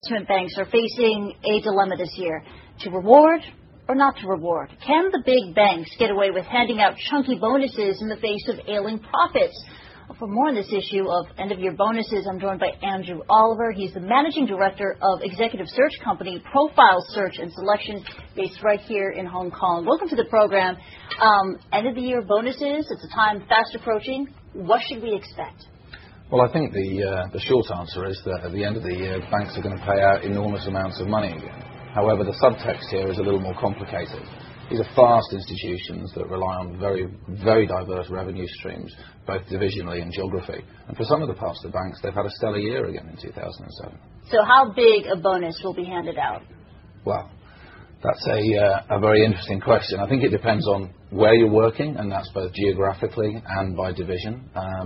Investment banks are facing a dilemma this year: to reward or not to reward. Can the big banks get away with handing out chunky bonuses in the face of ailing profits? Well, for more on this issue of end-of-year bonuses, I'm joined by Andrew Oliver. He's the managing director of executive search company Profile Search and Selection, based right here in Hong Kong. Welcome to the program. End-of-the-year bonuses, it's a time fast approaching. What should we expect? Well, I think the short answer is that at the end of the year, banks are going to pay out enormous amounts of money again. However, the subtext here is a little more complicated. These are fast institutions that rely on very, very diverse revenue streams, both divisionally and geography. And for some of the parts of the banks, they've had a stellar year again in 2007. So how big a bonus will be handed out? Well, that's a very interesting question. I think it depends on where you're working, and that's both geographically and by division.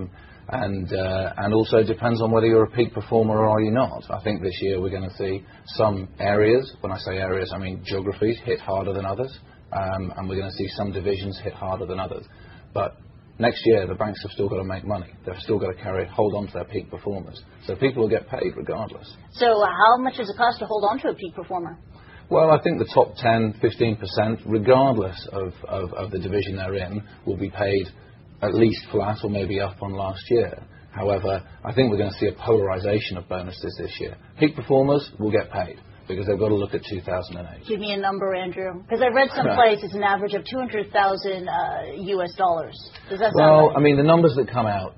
And also depends on whether you're a peak performer or are you not. I think this year we're going to see some areas, when I say areas I mean geographies, hit harder than others, and we're going to see some divisions hit harder than others. But next year the banks have still got to make money. They've still got to hold on to their peak performers. So people will get paid regardless. So how much does it cost to hold on to a peak performer? Well, I think the top 10, 15%, regardless of the division they're in, will be paid at least flat or maybe up on last year. However, I think we're going to see a polarization of bonuses this year. Peak performers will get paid because they've got to look at 2008. Give me a number, Andrew, because I read someplace it's an average of $200,000 US dollars. Does that sound Well, right? I mean, the numbers that come out,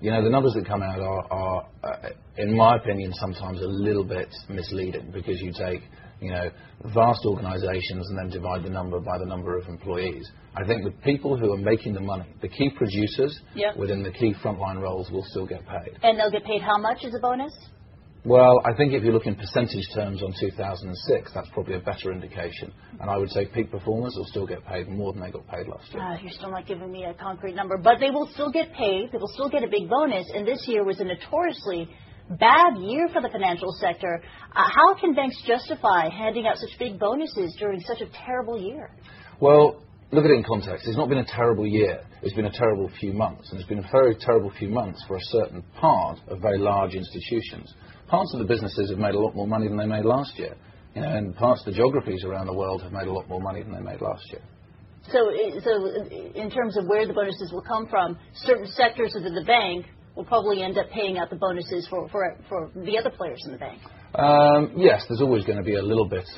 are in my opinion, sometimes a little bit misleading because you take, vast organizations and then divide the number by the number of employees. I think the people who are making the money, the key producers within the key frontline roles, will still get paid. And they'll get paid how much as a bonus? Well, I think if you look in percentage terms on 2006, that's probably a better indication. And I would say peak performers will still get paid more than they got paid last year. You're still not giving me a concrete number. But they will still get paid. They will still get a big bonus. And this year was a notoriously bad year for the financial sector. How can banks justify handing out such big bonuses during such a terrible year? Well, look at it in context. It's not been a terrible year. It's been a terrible few months. And it's been a very terrible few months for a certain part of very large institutions. Parts of the businesses have made a lot more money than they made last year. And parts of the geographies around the world have made a lot more money than they made last year. So in terms of where the bonuses will come from, certain sectors of the bank will probably end up paying out the bonuses for the other players in the bank. Yes, there's always going to be a little bit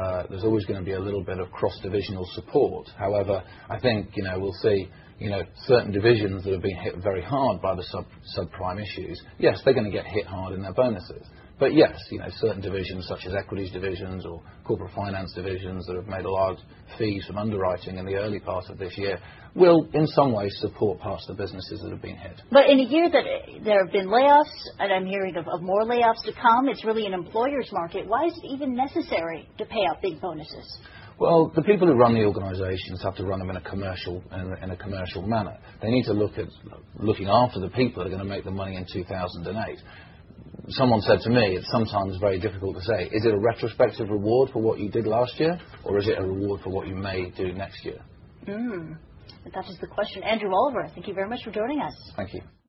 of cross-divisional support. However, I think we'll see certain divisions that have been hit very hard by the subprime issues. Yes, they're going to get hit hard in their bonuses. But yes, certain divisions such as equities divisions or corporate finance divisions that have made a large fees from underwriting in the early part of this year will in some ways support parts of the businesses that have been hit. But in a year that there have been layoffs, and I'm hearing of more layoffs to come, it's really an employer's market. Why is it even necessary to pay out big bonuses? Well, the people who run the organisations have to run them in a commercial manner. They need to look at looking after the people that are going to make the money in 2008. Someone said to me, it's sometimes very difficult to say, is it a retrospective reward for what you did last year, or is it a reward for what you may do next year? That is the question. Andrew Oliver, thank you very much for joining us. Thank you.